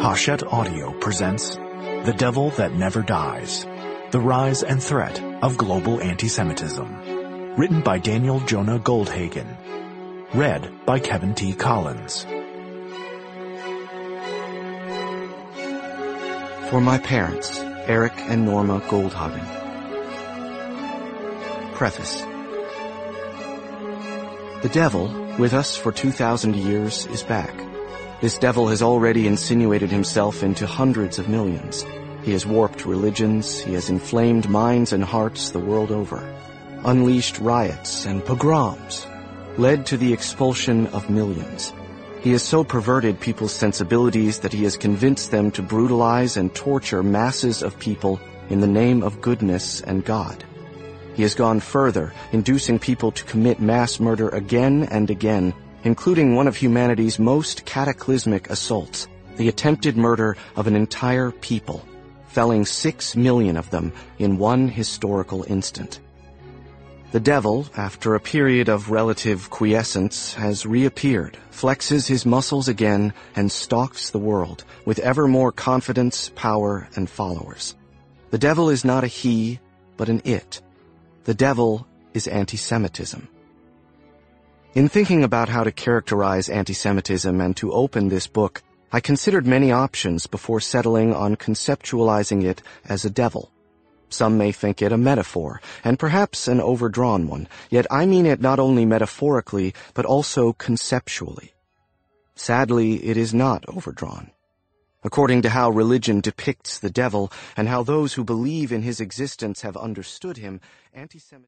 Hachette Audio presents The Devil That Never Dies, The Rise and Threat of Global Antisemitism. Written by Daniel Jonah Goldhagen. Read by Kevin T. Collins. For my parents, Eric and Norma Goldhagen. Preface. The devil, with us for 2,000 years, is back. This devil has already insinuated himself into hundreds of millions. He has warped religions, he has inflamed minds and hearts the world over, unleashed riots and pogroms, led to the expulsion of millions. He has so perverted people's sensibilities that he has convinced them to brutalize and torture masses of people in the name of goodness and God. He has gone further, inducing people to commit mass murder again and again, including one of humanity's most cataclysmic assaults, the attempted murder of an entire people, felling 6 million of them in one historical instant. The devil, after a period of relative quiescence, has reappeared, flexes his muscles again, and stalks the world with ever more confidence, power, and followers. The devil is not a he, but an it. The devil is anti-Semitism. In thinking about how to characterize anti-Semitism and to open this book, I considered many options before settling on conceptualizing it as a devil. Some may think it a metaphor, and perhaps an overdrawn one, yet I mean it not only metaphorically, but also conceptually. Sadly, it is not overdrawn. According to how religion depicts the devil, and how those who believe in his existence have understood him, anti-Semitism